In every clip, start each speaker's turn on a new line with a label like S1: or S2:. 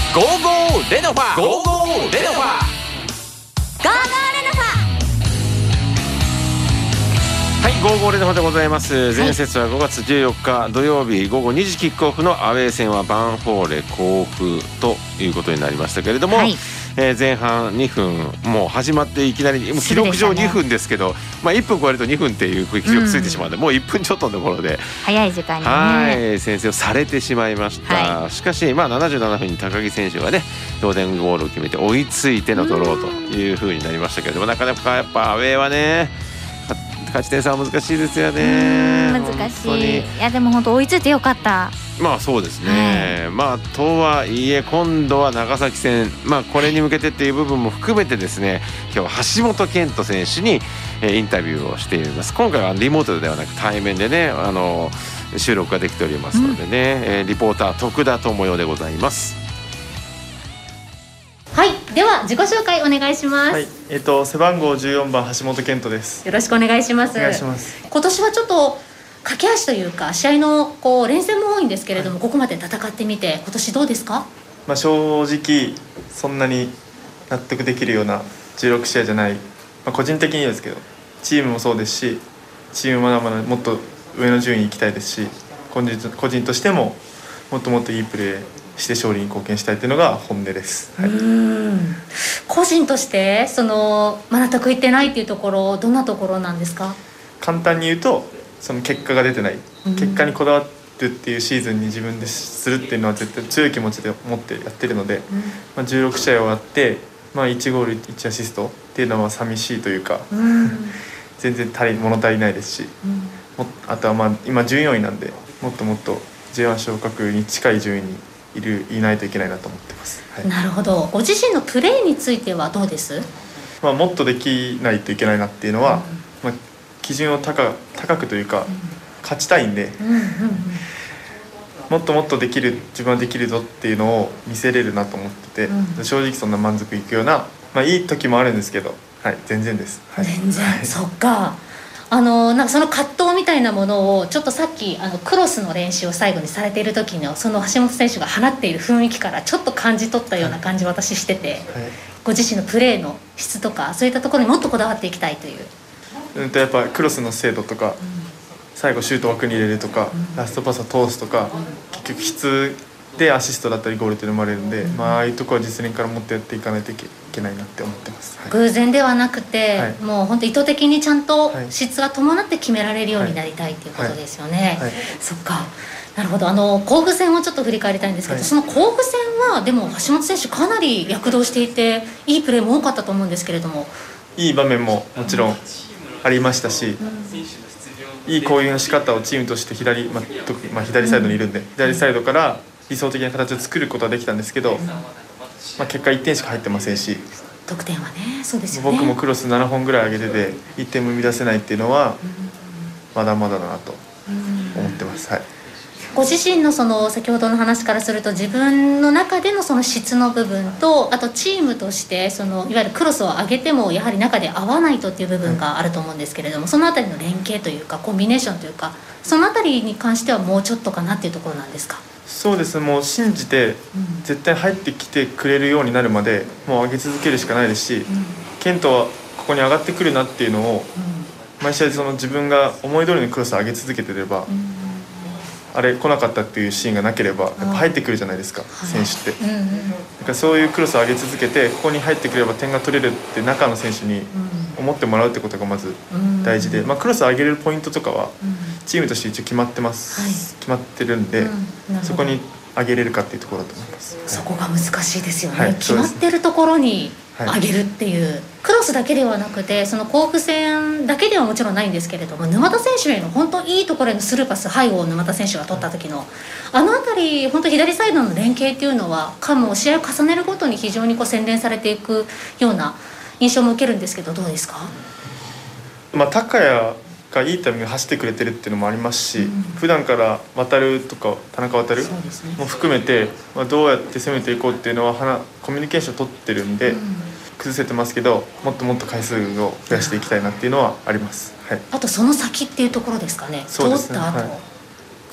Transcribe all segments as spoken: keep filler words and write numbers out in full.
S1: ゴーゴーレノファゴーゴーレノファ
S2: ゴーゴーレノファ。
S3: はい、ゴーゴーレノファでございます。前節はごがつじゅうよっか土曜日午後にじキックオフのアウェー戦はバンフォーレ甲府ということになりましたけれども、はい、えー、前半にふんもう始まっていきなりもう記録上にふんですけど、まあ、いっぷん超えるとにふんっていう記録ついてしまうので、うん、もういっぷんちょっとのところで
S4: 早い時間にね、
S3: はい、先制をされてしまいました、はい、しかし、まあ、ななじゅうななふんに高木選手がね同点ゴールを決めて追いついてのドローというふうになりましたけれども、なかなかやっぱアウェーはね勝ち点差は難しいですよね。
S4: 難しい。いやでも本当追いついてよかった。
S3: まあそうですね、はい、まあとはいえ今度は長崎戦、まあこれに向けてっていう部分も含めてですね、今日は橋本健人選手にインタビューをしています。今回はリモートではなく対面でね、あの収録ができておりますのでね、うん、リポーター徳田智代でございます。
S5: はい、では自己紹介お願いします。はい、
S6: えっと背番号じゅうよんばん橋本健人です。
S5: よろしくお願いします。
S6: お願いします。
S5: 今年はちょっと駆け足というか試合のこう連戦も多いんですけれども、はい、ここまで戦ってみて今年どうですか？
S6: まあ、正直そんなに納得できるようなじゅうろくしあいじゃない、まあ、個人的にですけどチームもそうですし、チームまだまだもっと上の順位行きたいですし、個人、個人としてももっともっといいプレーして勝利に貢献したいというのが本音です。はい、う
S5: ーん、個人としてそのまだ得意ってないっていうところ、どんなところなんですか？簡
S6: 単に言うとその結果が出てない、結果にこだわるっていうシーズンに自分でするっていうのは絶対強い気持ちで持ってやってるので、うん、まあ、じゅうろくしあい終わって、まあ、いちゴールいちアシストっていうのは寂しいというか、うん、全然足り物足りないですし、うん、もあとはまあ今じゅうよんいなんでもっともっと ジェイワン 昇格に近い順位にいるいないといけないなと思ってます。はい、
S5: なるほど。ご自身のプレーについてはどうです？
S6: まあ、もっとできないといけないなっていうのは、うん、まあ、基準を 高, 高くというか、うん、勝ちたいんで、うんうんうん、もっともっとできる自分はできるぞっていうのを見せれるなと思ってて、うん、正直そんな満足いくような、まあ、いい時もあるんですけど、はい、全然です。はい、
S5: 全然、はい、そっか。あのなんかその葛藤みたいなものをちょっとさっきあのクロスの練習を最後にされている時のその橋本選手が放っている雰囲気からちょっと感じ取ったような感じを私してて、はい、ご自身のプレーの質とかそういったところにもっとこだわっていきたいという、
S6: うん、とやっぱクロスの精度とか、うん、最後シュート枠に入れるとか、うん、ラストパスを通すとか、うん、結局質でアシストだったりゴールっていうのもあるんで、うん、まあ、ああいうところは実践からもっとやっていかないといけないなって思ってます。はい、
S5: 偶然ではなくて、はい、もう本当意図的にちゃんと質が伴って決められるようになりたいっていうことですよね。はいはいはい、そっか、なるほど。あの甲府戦をちょっと振り返りたいんですけど、はい、その甲府戦はでも橋本選手かなり躍動していていいプレーも多かったと思うんですけれども、
S6: いい場面ももちろんありましたし、うん、いい攻撃の仕方をチームとして左、まあ特にまあ、左サイドにいるんで、うん、左サイドから理想的な形を作ることはできたんですけど、うん、まあ、結果いってんしか入ってませんし、
S5: 得点はね、そうですよね。
S6: 僕もクロスななほんぐらい上げてていってんも生み出せないっていうのはまだまだだなと思ってます。はい、
S5: ご自身のその先ほどの話からすると自分の中でのその質の部分と、あとチームとしてそのいわゆるクロスを上げてもやはり中で合わないとっていう部分があると思うんですけれども、そのあたりの連携というかコンビネーションというか、そのあたりに関してはもうちょっとかなっていうところなんですか？
S6: そうです。もう信じて絶対入ってきてくれるようになるまでもう上げ続けるしかないですし、うん、ケントはここに上がってくるなっていうのを、うん、毎試合その自分が思い通りのクロスを上げ続けてれば、うん、あれ来なかったっていうシーンがなければやっぱ入ってくるじゃないですか、選手って、うんうん、だからそういうクロスを上げ続けてここに入ってくれば点が取れるって中の選手に思ってもらうってことがまず大事で、まあ、クロスを上げれるポイントとかはチームとして一応決まってます、はい、決まってるんで、うん、そこに上げれるかっていうところだと思います。
S5: そこが難しいですよね、はい、決まってるところに上げるっていう、はい、クロスだけではなくてその甲府戦だけではもちろんないんですけれども、沼田選手への本当いいところへのスルーパス背後を沼田選手が取った時のあの辺り本当左サイドの連携っていうのはかも試合を重ねるごとに非常にこう洗練されていくような印象も受けるんですけど、どうですか？
S6: まあ、高谷がいいタイミングで走ってくれてるっていうのもありますし、うん、普段から渡るとか田中渡るも含めて、まあ、どうやって攻めていこうっていうのはコミュニケーションを取ってるんで、うん、崩せてますけどもっともっと回数を増やしていきたいなっていうのはあります。はい、
S5: あとその先っていうところですかね。
S6: そうですね、
S5: 通った後、
S6: はい、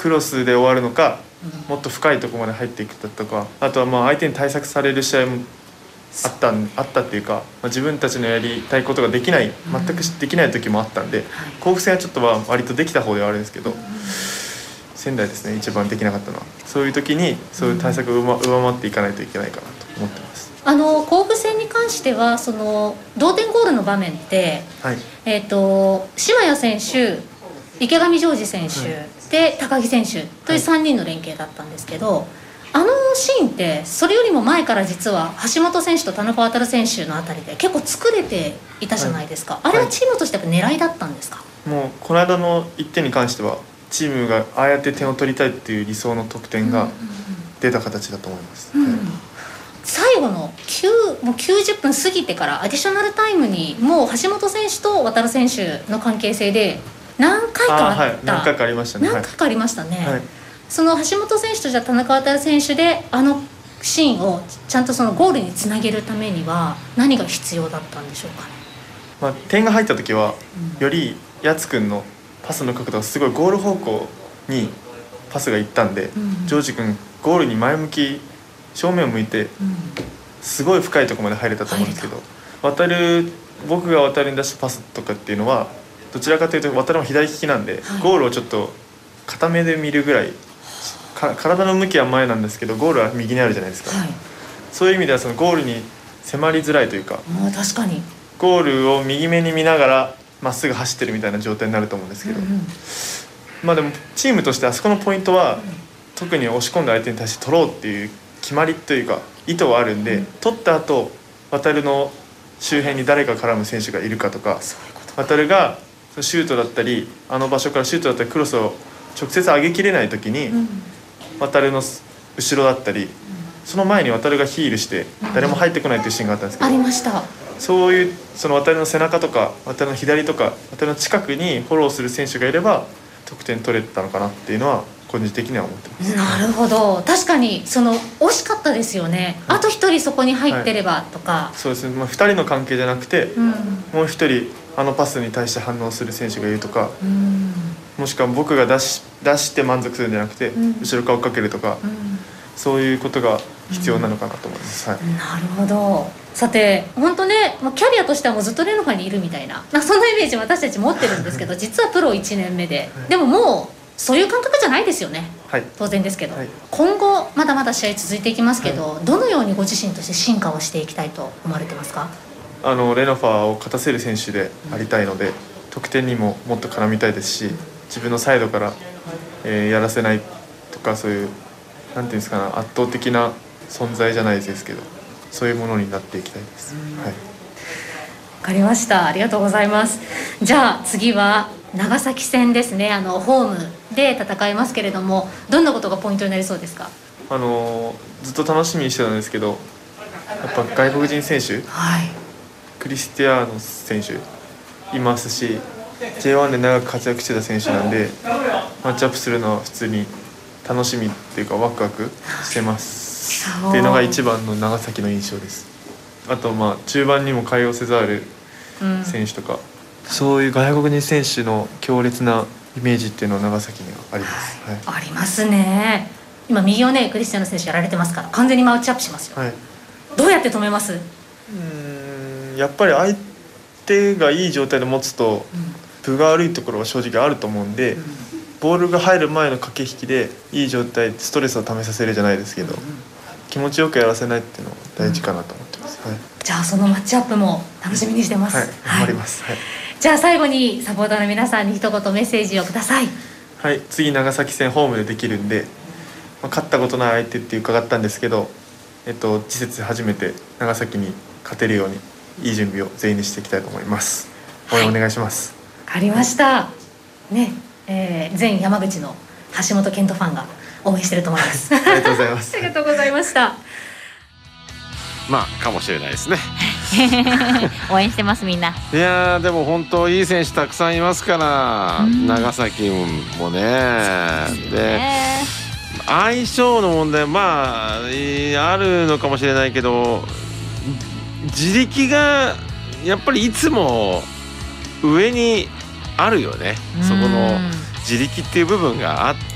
S6: クロスで終わるのか、もっと深いところまで入っていくだとか、あとはまあ相手に対策される試合もあったんあったっていうか、まあ、自分たちのやりたいことができない全くできない時もあったんで、甲府戦はちょっとは割とできた方ではあるんですけど、仙台ですね一番できなかったのは。そういう時にそういう対策を上回っていかないといけないかなと思ってます。
S5: あの甲府戦に関してはその同点ゴールの場面って、はい、えーと島谷選手、池上ジョージ選手、はい、で高木選手というさんにんの連携だったんですけど、はい、あのシーンってそれよりも前から実は橋本選手と田中航選手のあたりで結構作れていたじゃないですか、はい、あれはチームとしてやっぱ狙いだったんですか？はい、もう
S6: この間のいってんに関してはチームがああやって点を取りたいっていう理想の得点が出た形だと思います。うんうんうん、はい、
S5: 最後のきゅうもうきゅうじゅっぷん過ぎてからアディショナルタイムにもう橋本選手と航選手の関係性で何回かあった、はい、
S6: 何回かありましたね。
S5: 何回かありましたね。
S6: はい、
S5: その橋本選手とじゃ田中航選手であのシーンをちゃんとそのゴールにつなげるためには何が必要だったんでしょうかね。
S6: まあ、点が入った時は、うん、よりやつくんのパスの角度がすごいゴール方向にパスがいったんで、うん、ジョージ君ゴールに前向き正面を向いて、うん、すごい深いところまで入れたと思うんですけど、渡る僕が渡るに出したパスとかっていうのはどちらかというと渡るも左利きなんで、はい、ゴールをちょっと片目で見るぐらいか体の向きは前なんですけどゴールは右にあるじゃないですか、はい、そういう意味ではそのゴールに迫りづらいというか、
S5: もう確かに
S6: ゴールを右目に見ながらまっすぐ走ってるみたいな状態になると思うんですけど、うんうん、まあでもチームとしてあそこのポイントは、うん、特に押し込んだ相手に対して取ろうっていう決まりというか意図はあるんで、うん、取った後渡るの周辺に誰か絡む選手がいるかとか、渡るがシュートだったりあの場所からシュートだったりクロスを直接上げきれない時に、うん、渡るの後ろだったり、うん、その前に渡るがヒールして誰も入ってこないというシーンがあったんですけど、
S5: ありました。
S6: そういうその渡るの背中とか渡るの左とか渡るの近くにフォローする選手がいれば得点取れたのかなっていうのは個人的には思ってます。
S5: なるほど、確かにその惜しかったですよね、はい、あと一人そこに入ってればとか、
S6: はい、そうですね、まあ、ふたりの関係じゃなくて、うん、もう一人あのパスに対して反応する選手がいるとか、うん、もしくは僕が出し、出して満足するんじゃなくて、うん、後ろから追っかけるとか、うん、そういうことが必要なのかなと思います。うん、はい、
S5: なるほど。さて本当ね、キャリアとしてはもうずっとレノファにいるみたいな、まあ、そんなイメージ私たち持ってるんですけど実はプロいちねんめで、はい、でももうそういう感覚じゃないですよね、はい、当然ですけど、はい、今後まだまだ試合続いていきますけど、はい、どのようにご自身として進化をしていきたいと思われてますか？
S6: あのレノファを勝たせる選手でありたいので、うん、得点にももっと絡みたいですし、自分のサイドから、えー、やらせないとか、そういうなんていうんですかね、圧倒的な存在じゃないですけどそういうものになっていきたいです。うん、はい、
S5: 分かりました、ありがとうございます。じゃあ次は長崎戦ですね。あのホームで戦いますけれども、どんなことがポイントになりそうですか？
S6: あのずっと楽しみにしてたんですけど、やっぱ外国人選手、はい、クリスティアーノ選手いますし ジェイワン で長く活躍してた選手なんで、マッチアップするのは普通に楽しみっていうかワクワクしてますっていうのが一番の長崎の印象です。あとまあ中盤にも海洋セザール選手とか、うん、そういう外国人選手の強烈なイメージっていうのは長崎にはあります。はいはい、
S5: ありますね。今右をねクリスティアーノ選手やられてますから完全にマッチアップしますよ。はい、どうやって止めます？う
S6: ーんやっぱり相手がいい状態で持つと、うん、分が悪いところは正直あると思うんで、うん、ボールが入る前の駆け引きでいい状態ストレスをためさせるじゃないですけど、うん、気持ちよくやらせないっていうのが大事かなと思ってます。うん、はい、
S5: じゃあそのマッチアップも楽しみにしてます。
S6: はい、頑張ります。はい、
S5: じゃあ最後にサポーターの皆さんに一言メッセージをください。
S6: はい、次長崎戦ホームでできるんで、まあ、勝ったことない相手って伺ったんですけど、えっと、次節初めて長崎に勝てるようにいい準備を全員にしていきたいと思います。応援お願いします。
S5: わ、はい、かりました、ねえー、全山口の橋本健人ファンが応援してると思います
S6: ありがとうございます
S5: ありがとうございました。
S3: まあかもしれないですね
S4: 応援してますみんな。
S3: いやでも本当いい選手たくさんいますから、うん、長崎もね。で相性の問題まああるのかもしれないけど、自力がやっぱりいつも上にあるよね。そこの自力っていう部分があって、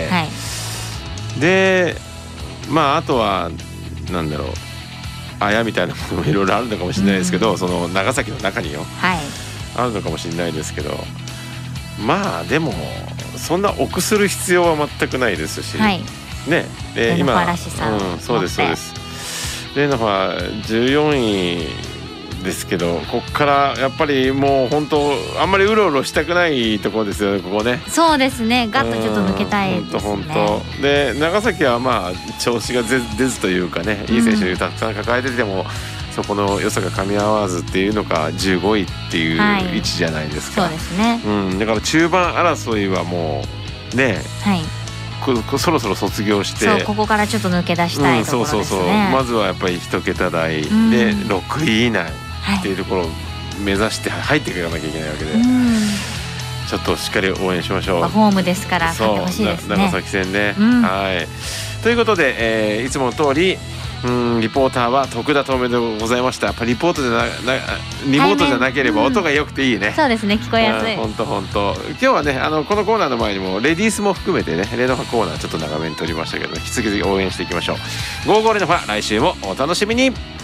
S4: はい、
S3: でまああとはなんだろうあやみたいなものもいろいろあるのかもしれないですけど、うん、その長崎の中によ、はい、あるのかもしれないですけど、まあでもそんな臆する必要は全くないですし、はい、ね、で今、うん、そうですそうです。レノファじゅうよんいですけど、ここからやっぱりもう本当あんまりうろうろしたくないところですよね、ここね。
S4: そうですね、ガッとちょっと抜けたいですね。本当本当
S3: で長崎はまあ調子が出ずというかね、いい選手たくさん抱えてても、うん、そこの良さが噛み合わずっていうのかじゅうごいっていう位置じゃないですか、
S4: はい、そうですね、
S3: うん、だから中盤争いはもうね、はい、こそろそろ卒業して、
S4: そうここからちょっと抜け出したいところですね、うん、そうそうそう、
S3: まずはやっぱり一桁台でろくい以内っていうところを目指して入っていかなきゃいけないわけで、うん、ちょっとしっかり応援しましょう。
S4: まあ、ホームですから勝ってほしいですね、
S3: 長崎戦ね、うん、はいということで、えー、いつもの通りうんリポーターは徳田智美でございました。やっぱリポートじゃななリモートじゃなければ音が良くていいね、
S4: うん、そうですね、聞こえやすい。
S3: 本当本当今日はねあのこのコーナーの前にもレディースも含めてねレノファコーナーちょっと長めに撮りましたけど、引き続き応援していきましょう。ゴーゴーレノファ来週もお楽しみに。